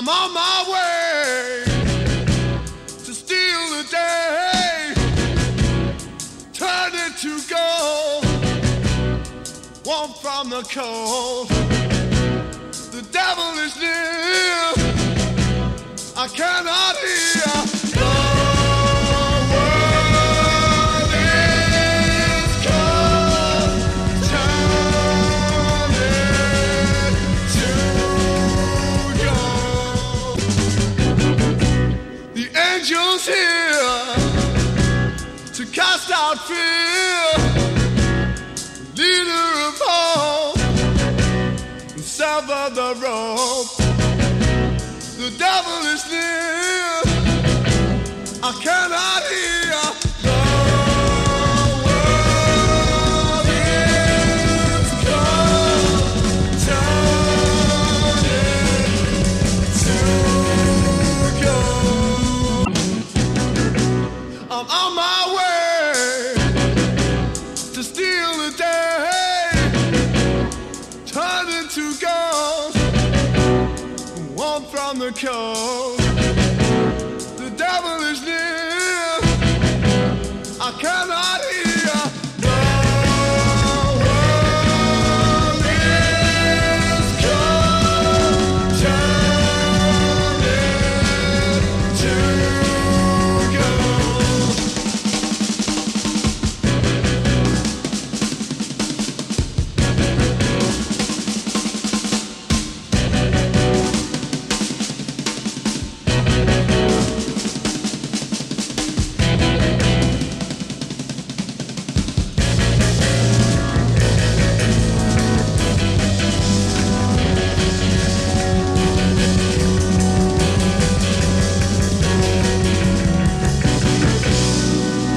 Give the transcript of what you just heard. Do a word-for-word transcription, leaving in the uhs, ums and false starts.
I'm on my way to steal the day, turn it to gold, warm from the cold. The devil is near, I cannot hear. Angels here to cast out fear, leader of hope, sever the rope. The devil is near, I cannot hear. I'm on my way to steal the day, turn into gold, warm from the coast.